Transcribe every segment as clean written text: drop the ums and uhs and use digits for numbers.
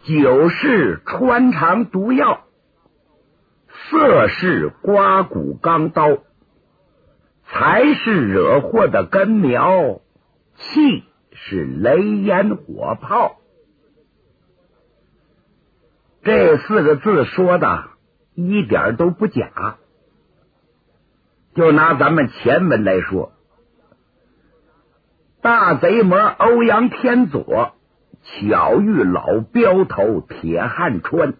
酒是穿肠毒药，色是刮骨钢刀，财是惹祸的根苗，气是雷烟火炮。这4个字说的一点都不假。就拿咱们前文来说，大贼魔欧阳天佐巧遇老镖头铁汉川，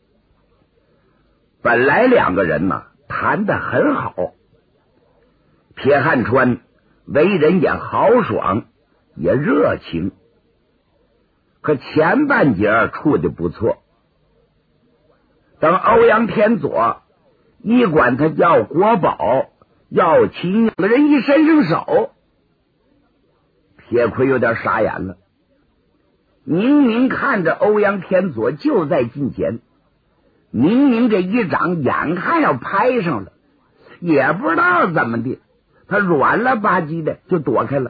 本来2个人呢谈得很好，铁汉川为人也豪爽也热情，可前半截处的不错。等欧阳天佐一管他要国宝，要秦2个人一伸上手，铁魁有点傻眼了。明明看着欧阳天佐就在近前，明明这一掌眼看要拍上了，也不知道怎么的，他软了吧唧的就躲开了，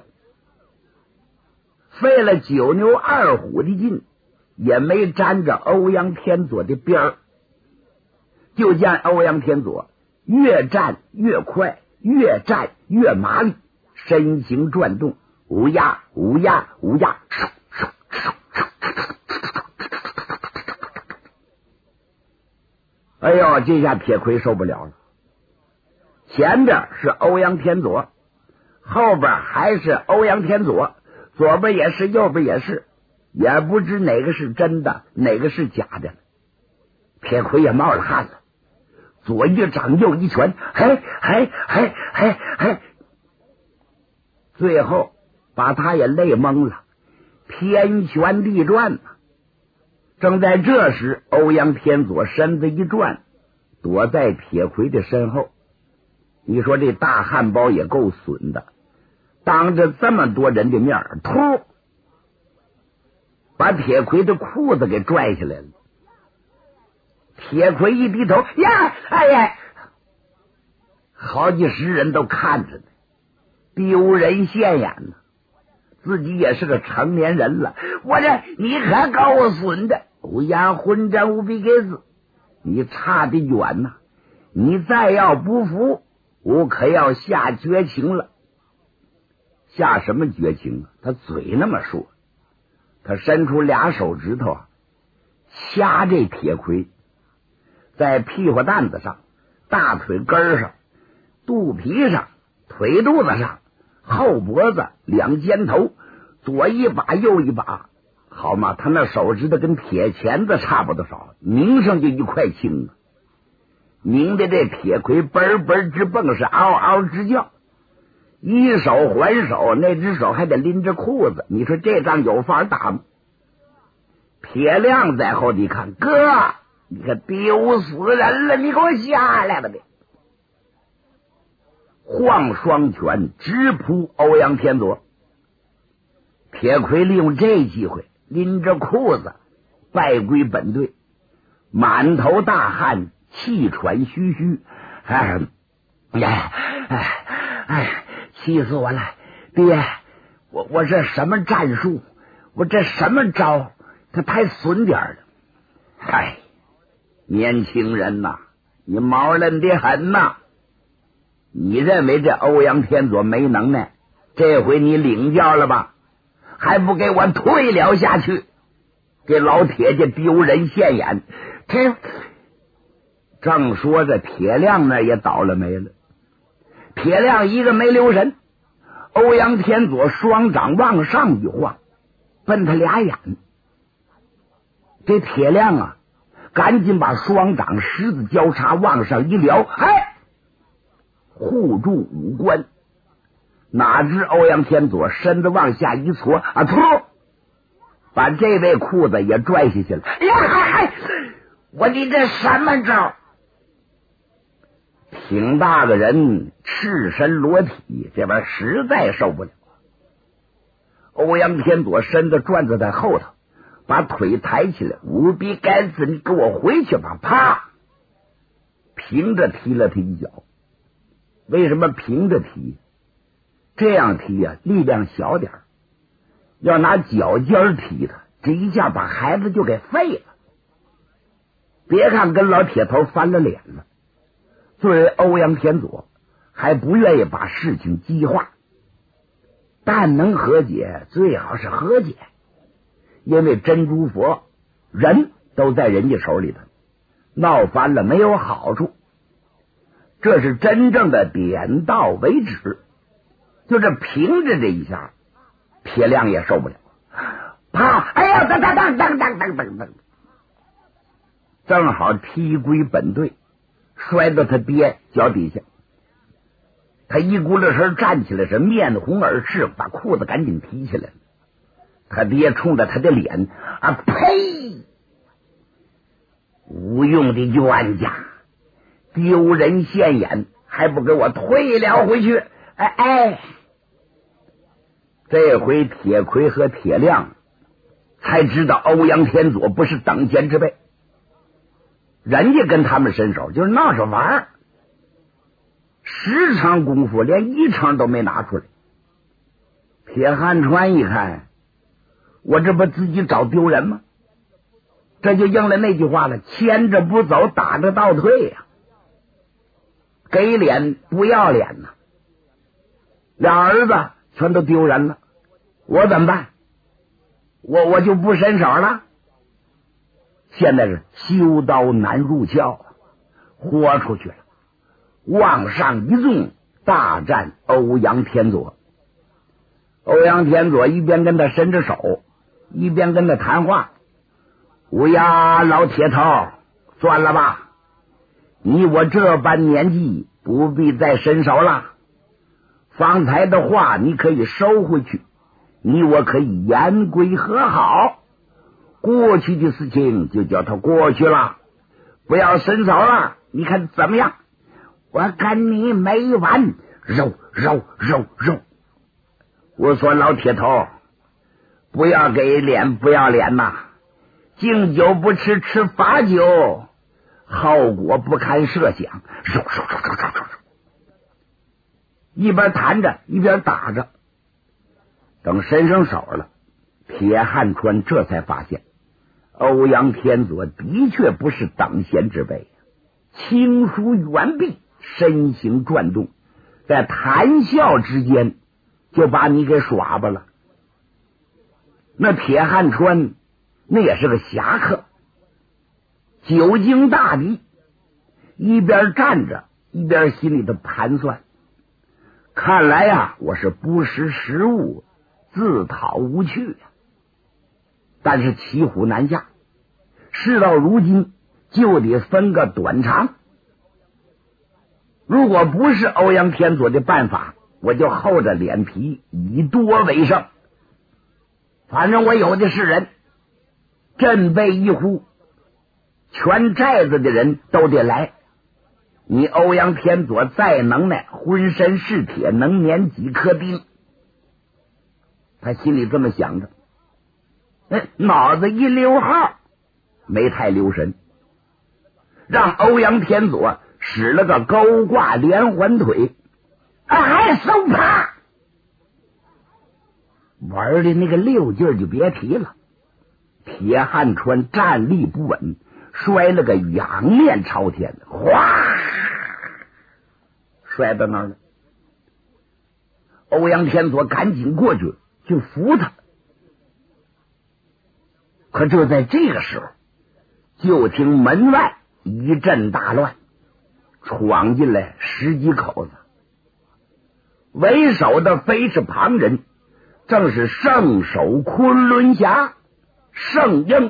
费了9牛2虎的劲，也没沾着欧阳天佐的边儿。就见欧阳天佐越战越快，越战越麻利，身形转动，乌鸦乌鸦乌鸦，哎呦，这下铁魁受不了了。前边是欧阳天佐，后边还是欧阳天佐，左边也是，右边也是，也不知哪个是真的，哪个是假的。铁魁也冒了汗了，左一掌右一拳，嘿，最后把他也累懵了，天旋地转。正在这时，欧阳天佐身子一转，躲在铁魁的身后。你说这大汉堡也够损的，当着这么多人的面，突把铁魁的裤子给拽下来了。铁魁一低头，呀，哎呀，好几十人都看着呢，丢人现眼呢。自己也是个成年人了，我这你可够损的，欧阳混账无比给死，你差得远呐！你再要不服，我可要下绝情了。下什么绝情啊？他嘴那么说，他伸出2手指头掐这铁魁，在屁股蛋子上、大腿根上、肚皮上、腿肚子上、后脖子、2肩头，左一把右一把，好嘛，他那手指头跟铁钳子差不多少，拧上就一块青啊！拧的这铁魁嘣嘣直蹦，是嗷嗷直叫，一手还手，那只手还得拎着裤子，你说这仗有法打吗？铁亮在后头看，哥，你可丢死人了，你给我下来吧你！晃双拳直扑欧阳天佐。铁魁利用这机会拎着裤子败归本队，满头大汗，气喘吁吁，气死我了！爹，我这什么战术？我这什么招？他太损点了。嗨，年轻人呐，你毛嫩的很呐！你认为这欧阳天佐没能耐，这回你领教了吧？还不给我退了下去，给老铁家丢人现眼。这正说着，铁亮那也倒了霉了。铁亮一个没留神，欧阳天佐双掌往上一晃，奔他俩眼。这铁亮赶紧把双掌十字交叉往上一撩，护住五官。哪知欧阳天佐身子往下一搓，把这位裤子也拽下去了。我你这什么招？挺大个人赤身裸体，这玩意儿实在受不了。欧阳天佐身子转在后头，把腿抬起来，无比该死，你给我回去吧！啪，平着踢了他一脚。为什么平着踢？这样踢力量小点，要拿脚尖踢他， 这一下把孩子就给废了。别看跟老铁头翻了脸了，作为欧阳天佐还不愿意把事情激化，但能和解最好是和解，因为真珠佛人都在人家手里头，闹翻了没有好处，这是真正的点到为止。就这凭着这一下，铁亮也受不了，啪！哎呀，当当当当当当当当，正好踢归本队，摔到他爹脚底下。他一咕噜声站起来，是面红耳赤，把裤子赶紧提起来了。他爹冲着他的脸啊，呸！无用的冤家，丢人现眼，还不给我退了回去！哎，这回铁魁和铁亮才知道欧阳天佐不是等闲之辈，人家跟他们伸手就是闹着玩，10场功夫连1场都没拿出来。铁汉川一看，我这不自己找丢人吗？这就应了那句话了，牵着不走，打着倒退呀，给脸不要脸呐，俩儿子全都丢人了，我怎么办？我就不伸手了。现在是修刀难入鞘，豁出去了，往上一纵，大战欧阳天佐。欧阳天佐一边跟他伸着手，一边跟他谈话：乌鸦老铁头，算了吧，你我这般年纪不必再伸手了，方才的话你可以收回去，你我可以言归和好，过去的事情就叫它过去了，不要伸手了，你看怎么样？我跟你没完，肉肉肉肉！我说老铁头，不要给脸不要脸呐，敬酒不吃吃罚酒，后果不堪设想。肉肉肉肉肉肉！一边弹着一边打着，等伸上手了，铁汉川这才发现欧阳天佐的确不是等闲之辈，轻舒猿臂，身形转动，在谈笑之间就把你给耍吧了。那铁汉川那也是个侠客，久经大敌，一边站着一边心里头盘算，看来呀，我是不识时务，自讨无趣呀。但是骑虎难下，事到如今就得分个短长。如果不是欧阳天佐的办法，我就厚着脸皮以多为胜。反正我有的是人，振臂一呼，全寨子的人都得来。你欧阳天佐再能耐，浑身是铁，能碾几颗钉。他心里这么想着，脑子一溜号，没太留神，让欧阳天佐使了个勾挂连环腿，还手啪，玩的那个溜劲就别提了。铁汉川站立不稳，摔了个仰面朝天，哗，摔到那儿了。欧阳天佐赶紧过去就扶他，可就在这个时候，就听门外一阵大乱，闯进来10几口子，为首的非是旁人，正是圣手昆仑侠圣婴。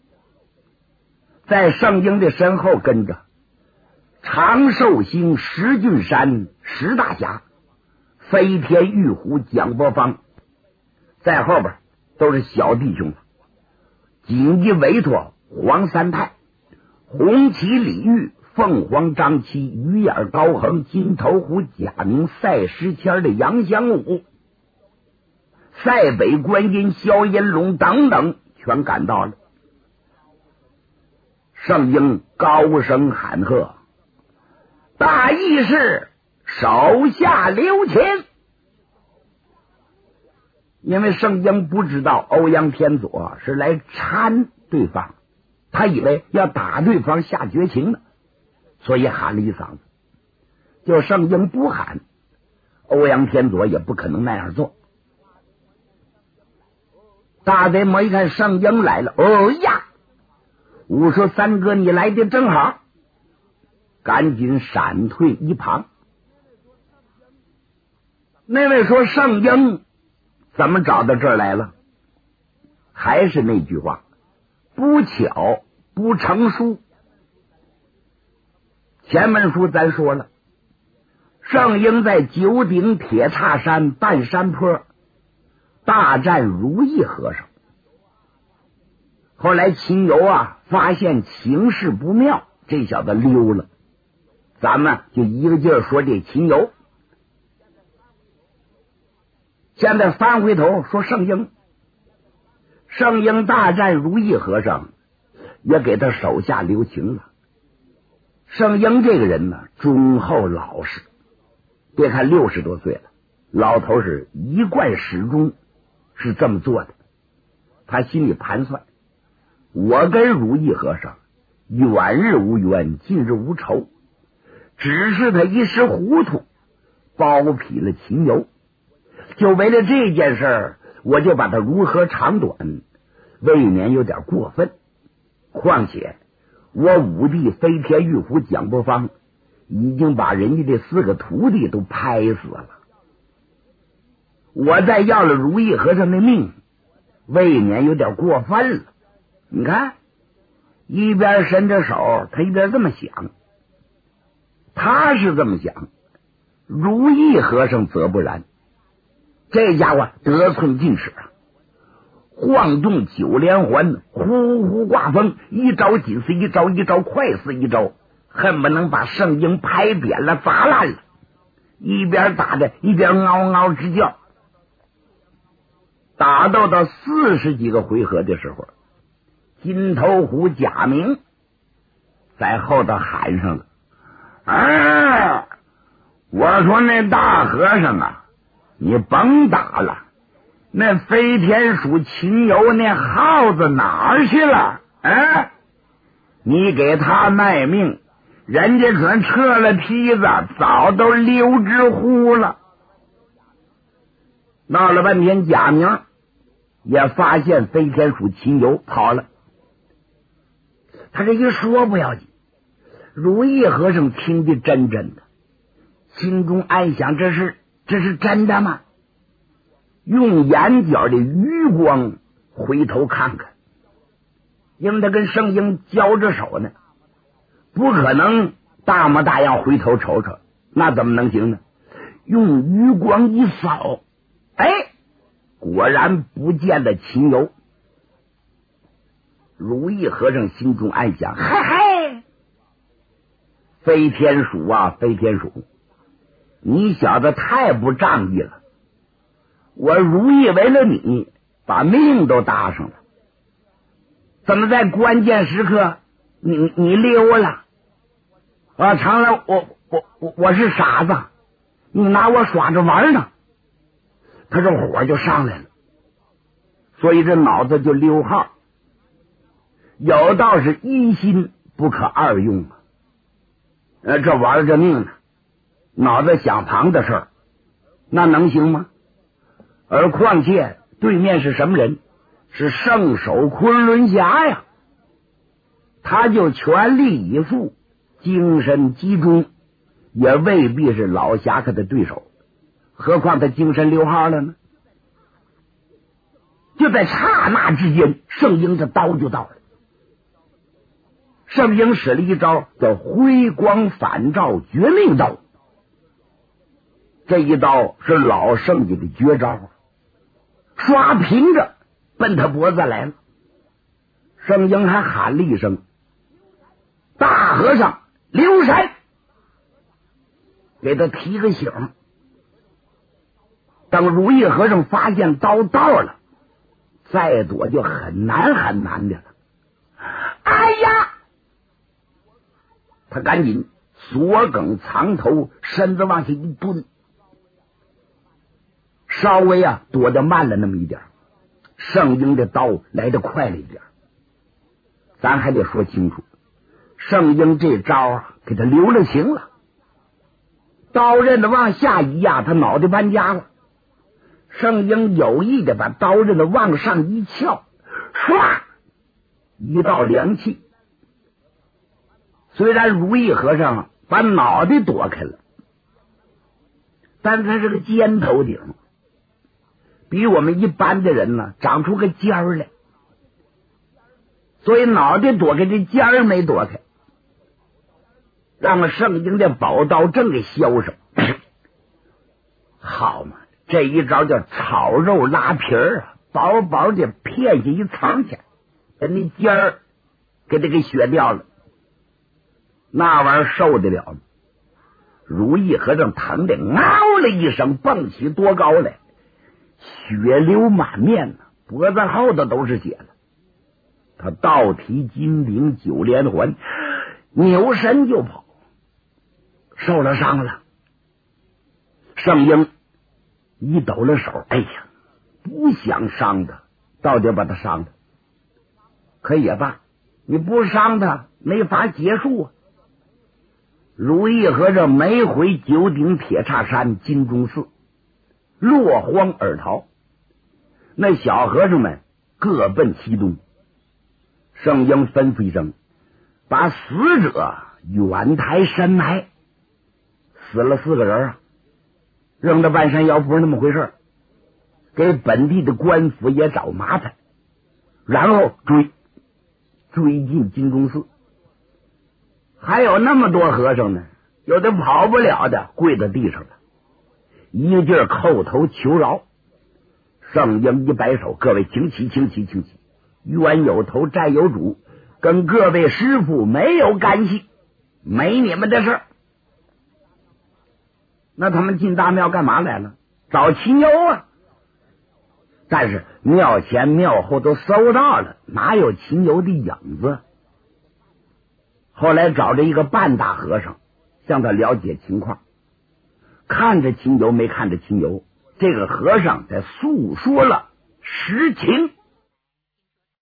在圣婴的身后跟着长寿星石俊山石大侠、飞天玉虎蒋伯方，在后边都是小弟兄，紧急委托黄三太、红旗李煜、凤凰张七、鱼眼高恒、金头虎贾明、赛石谦的杨祥武、塞北观音萧银龙等等全赶到了。圣婴高声喊喝：大义士手下留情！ 因为圣婴不知道欧阳天佐是来缠对方，他以为要打对方下绝情呢，所以喊了一嗓子。就圣婴不喊，欧阳天佐也不可能那样做。大贼魔一看圣婴来了，哦呀！我说三哥你来的正好，赶紧闪退一旁。那位说圣婴怎么找到这儿来了？还是那句话，不巧不成书。前文书咱说了，圣婴在九鼎铁叉山半山坡大战如意和尚，后来秦游发现情势不妙，这小子溜了，咱们就一个劲儿说这秦游。现在翻回头说圣婴，圣婴大战如意和尚也给他手下留情了。圣婴这个人呢，忠厚老实，别看60多岁了，老头是一贯始终是这么做的。他心里盘算，我跟如意和尚远日无冤，近日无仇，只是他一时糊涂包庇了秦游，就为了这件事我就把他如何长短，未免有点过分。况且我武帝飞天玉壶蒋伯方已经把人家这4个徒弟都拍死了，我再要了如意和尚的命，未免有点过分了。你看，一边伸着手，他一边这么想。他是这么想，如意和尚则不然。这家伙得寸进尺，晃动9连环，呼呼刮风，一招紧似一招，一招快似一招，恨不能把圣婴拍扁了砸烂了，一边打着一边嗷嗷直叫。打斗到40几个回合的时候，金头虎贾明在后头喊上了：我说那大和尚你甭打了，那飞天鼠秦游那耗子哪儿去了？你给他卖命，人家可撤了梯子，早都溜之乎了。闹了半天，贾明也发现飞天鼠秦游跑了。他这一说不要紧，如意和尚听得真的，心中暗想，这是真的吗？用眼角的余光回头看看，因为他跟圣婴交着手呢，不可能大模大样回头瞅瞅，那怎么能行呢？用余光一扫，果然不见了秦游。如意和尚心中暗想，嘿，飞天鼠飞天鼠，你小子太不仗义了，我如意为了你把命都搭上了，怎么在关键时刻你溜了？成了我是傻子，你拿我耍着玩呢。他这火就上来了，所以这脑子就溜号，有道是一心不可二用这玩着命呢，脑子想旁的事儿，那能行吗？而况且对面是什么人？是圣手昆仑侠呀，他就全力以赴，精神集中，也未必是老侠客的对手，何况他精神溜号了呢？就在刹那之间，圣婴的刀就到了。圣婴使了一招叫辉光返照绝命刀，这一刀是老圣家的绝招，刷平着奔他脖子来了。圣婴还喊了一声：大和尚留神，给他提个醒。等如意和尚发现刀到了，再躲就很难的了。哎呀！他赶紧锁梗藏头，身子往下一蹲。 稍微躲得慢了那么一点，圣婴的刀来得快了一点。咱还得说清楚，圣婴这招给他留了情了，刀刃子往下一压，他脑袋搬家了。圣婴有意的把刀刃子往上一翘，唰，一道凉气。虽然如意和尚把脑袋躲开了，但是他是个尖头顶，比我们一般的人呢长出个尖儿来，所以脑袋躲开，这尖儿没躲开，让圣婴的宝刀正给削上。好嘛，这一招叫炒肉拉皮儿啊，薄薄的片下一层去，把那尖儿给他给削掉了。那玩意儿受得了吗？如意和尚疼的嗷了一声，蹦起多高来，血流满面呢，脖子后头都是血了。他倒提金铃九连环，扭身就跑，受了伤了。圣婴一抖了手，哎呀，不想伤他，到底把他伤的，可也罢，你不伤他没法结束啊。如意和尚没回九鼎铁叉山金钟寺，落荒而逃。那小和尚们各奔西东。圣婴吩咐一声，把死者远抬深埋。死了4个人啊，扔到半山腰不是那么回事，给本地的官府也找麻烦，然后追进金钟寺。还有那么多和尚呢，有的跑不了的跪在地上了，一个劲儿叩头求饶。圣婴一摆手，各位请起，冤有头债有主，跟各位师傅没有干系，没你们的事儿。那他们进大庙干嘛来了？找秦游啊。但是庙前庙后都搜到了，哪有秦游的影子？后来找着一个半大和尚，向他了解情况，看着秦游没看着秦游，这个和尚在诉说了实情。